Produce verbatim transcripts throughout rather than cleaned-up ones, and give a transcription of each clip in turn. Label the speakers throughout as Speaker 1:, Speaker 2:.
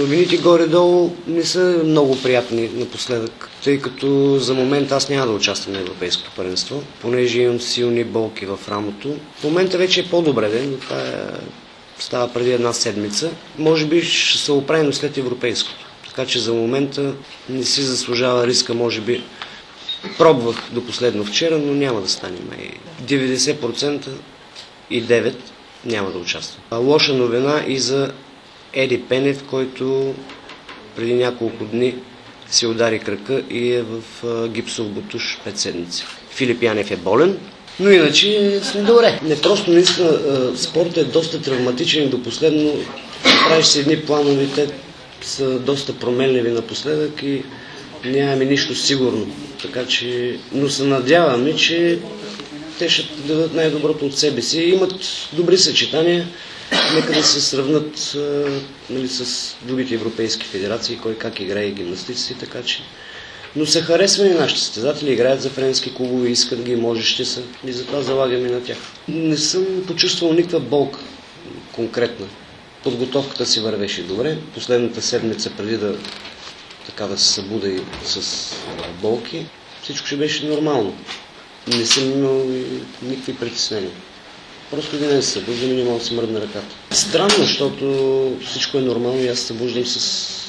Speaker 1: Новините горе-долу не са много приятни напоследък, тъй като за момент аз няма да участвам на Европейското първенство, понеже имам силни болки в рамото. В момента вече е по-добре, но това е... става преди една седмица. Може би ще се оправим след Европейското. Така че за момента не си заслужава риска, може би. Пробвах до последно вчера, но няма да стане. деветдесет процента и девет процента няма да участвам. Лоша новина и за Еди Пенев, който преди няколко дни си удари крака и е в гипсов бутуш пет седмици. Филип Янев е болен, но иначе сме добре. Не, просто наистина спортът е доста травматичен и до последно правиш си едни планови, те са доста променливи напоследък и нямаме нищо сигурно. Така че, но се надяваме, че те ще дадат най-доброто от себе си. Имат добри съчетания, нека да се сравнат а, нали, с другите европейски федерации, кой как играе и гимнастиците, така че. Но са харесвани нашите състезатели, играят за френски клубове, искат ги, можещи са и затова залагаме на тях. Не съм почувствал никаква болка конкретна. Подготовката си вървеше добре. Последната седмица преди да така да се събуда и с болки, всичко ще беше нормално. Не съм имал никакви притеснения. Просто един ден се събуждам и не мога да се мръдна ръката. Странно, защото всичко е нормално и аз се събуждам с,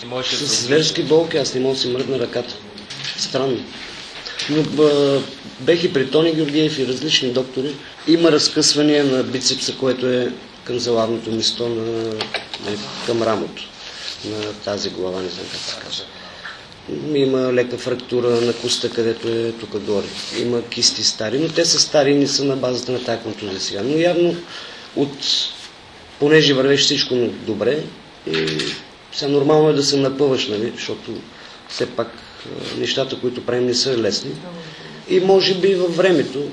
Speaker 1: с зверски болки, аз не мога да се мръдна ръката. Странно. Но бъ, бех и при Тони Георгиев и различни доктори. Има разкъсвания на бицепса, което е канзеларното место на, на, към рамото на тази глава, не знам как се казва. Има лека фрактура на коста, където е тук горе. Има кисти стари, но те са стари и не са на базата на тази контузия сега. Но явно, от, понеже вървеше всичко добре, и сега нормално е да се напъваш, нали, защото все пак нещата, които правим, не са лесни. И може би във времето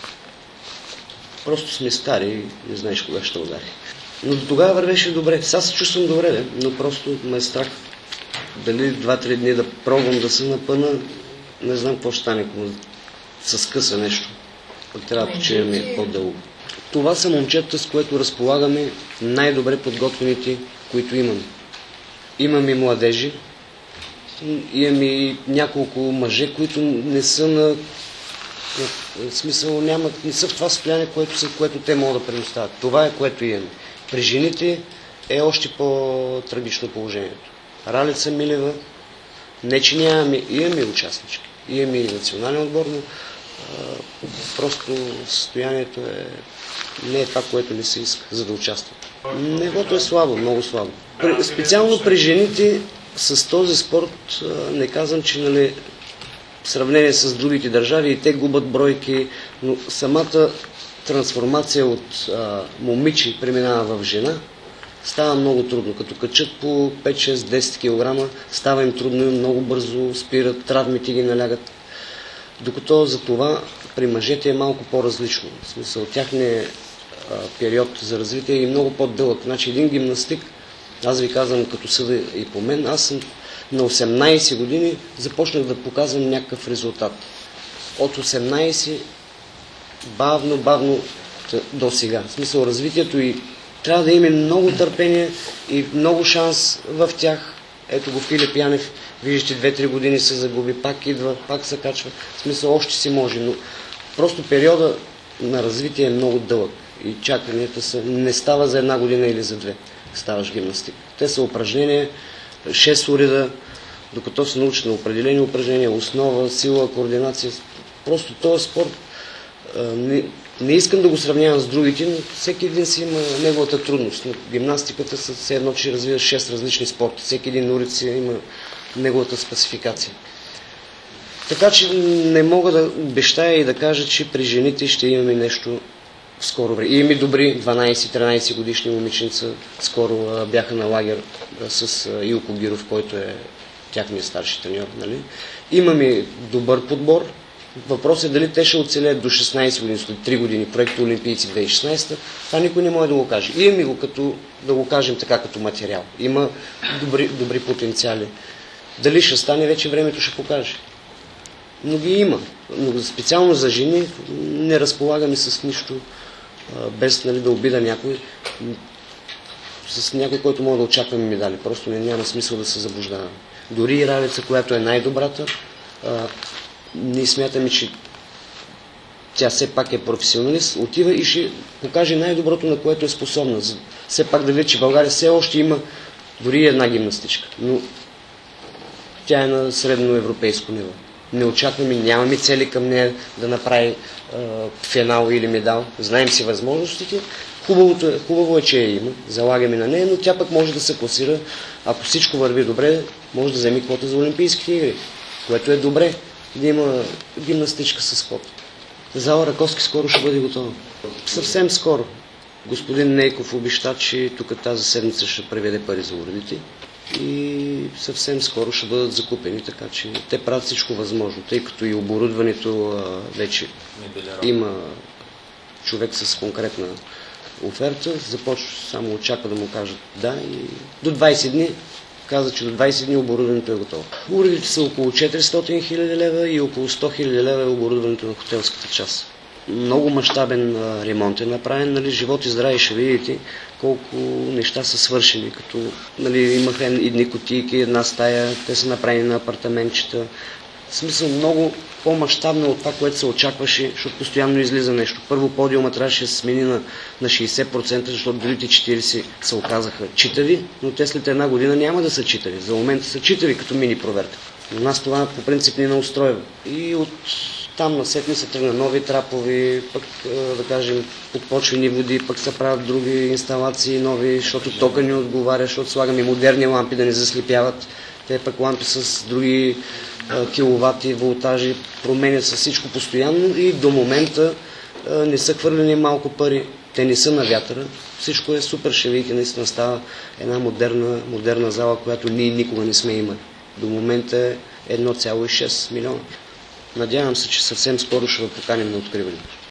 Speaker 1: просто сме стари и не знаеш кога ще удари. Но до тогава вървеше добре. Сега се чувствам добре, но просто ме е страх. Дали два-три дни да пробвам да се напъна, не знам какво ще стане, ако се скъса нещо. Пък трябва да почиваме по-дълго. Това са момчета, с което разполагаме най-добре подготвените, които имаме. Имаме младежи, имаме и няколко мъже, които не са на... В смисъл, нямат, не са в това състояние, което, са, което те могат да предоставят. Това е, което имаме. При жените е още по-трагично положението. Ралица Милева, не че нямаме, имаме участнички, имаме и национален отбор, но а, просто състоянието е, не е това, което не се иска, за да участва. Нивото е слабо, много слабо. При, специално при жените с този спорт, а, не казвам, че нали, в сравнение с другите държави и те губят бройки, но самата трансформация от а, момиче преминава в жена, става много трудно. Като качат по пет шест десет килограма, става им трудно, много бързо спират, травмите ги налягат. Докато за това при мъжете е малко по-различно. В смисъл, тяхният период за развитие е много по-дълъг. Значи един гимнастик, аз ви казвам като съда и по мен, аз съм на осемнайсет години започнах да показвам някакъв резултат. От осемнайсет бавно, бавно до сега. В смисъл, развитието и трябва да имаме много търпение и много шанс в тях. Ето го Филип Янев, виждате, две-три години се загуби, пак идва, пак се качва. В смисъл, още си може, но просто периода на развитие е много дълъг и чаканията са, не става за една година или за две, ставаш гимнастик. Те са упражнения, шест уреда, докато се научат на определени упражнения, основа, сила, координация. Просто този спорт не, не искам да го сравнявам с другите, но всеки един си има неговата трудност. Но гимнастиката са все едно, че развива шест различни спорта. Всеки един улица има неговата спецификация. Така че не мога да обещая и да кажа, че при жените ще имаме нещо в скоро време. И имаме добри дванайсет-тринайсет годишни момиченца. Скоро бяха на лагер с Илко Гиров, който е тяхният старши треньор. Нали? Имаме добър подбор. Въпросът е дали те ще оцелеят до шестнайсет години, след три години, проект Олимпийци две хиляди и шестнайсета. Това никой не може да го каже. И имаме го като, да го кажем така, като материал. Има добри, добри потенциали. Дали ще стане, вече времето ще покаже. Но ги има. Но специално за жени не разполагаме с нищо, без нали, да обида някой. с някой, който може да очакваме медали. Просто не, няма смисъл да се заблуждаваме. Дори и Ралица, която е най-добрата, а, ние смятаме, че тя все пак е професионалист, отива и ще покаже най-доброто, на което е способна. Все пак да види, че България все още има дори една гимнастичка, но тя е на средноевропейско ниво. Не очакваме, нямаме цели към нея да направи е, финал или медал. Знаем си възможностите. Хубавото е, хубаво е, че я има, залагаме на нея, но тя пък може да се класира, ако всичко върви добре, може да вземе квота за Олимпийските игри, което е добре да има гимнастичка с квота. Зала Раковски скоро ще бъде готова. Съвсем скоро. Господин Нейков обеща, че тук тази седмица ще преведе пари за уредите и съвсем скоро ще бъдат закупени, така че те правят всичко възможно, тъй като и оборудването а, вече има човек с конкретна оферта, започва само очаква да му кажат да и до двайсет дни каза, че до двайсет дни оборудването е готово. Уредите са около четиристотин хиляди лева и около сто хиляди лева е оборудването на хотелската част. Много мащабен ремонт е направен, нали, живот и здраве ще видите колко неща са свършени, като нали, имаха едни кутийки, една стая, те са направени на апартаментчета. В смисъл много по-мащабно от това, което се очакваше, защото постоянно излиза нещо. Първо подиума трябваше да се смени на, на шейсет процента, защото другите четирийсет се оказаха читави, но те след една година няма да са читави. За момента са читави като мини проверка. Но нас това по принцип не устройва. И от там насетне се тръгна нови трапови, пък да кажем подпочвени води, пък се правят други инсталации нови, защото тока ни отговаря, защото слагаме модерни лампи да не заслепяват. Те пък лампи с други киловати, волтажи, променят се всичко постоянно и до момента не са хвърлени малко пари. Те не са на вятъра. Всичко е супер, ще видите, наистина става една модерна, модерна зала, която ние никога не сме имали. До момента е едно цяло и шест милиона. Надявам се, че съвсем скоро ще поканим на откриването.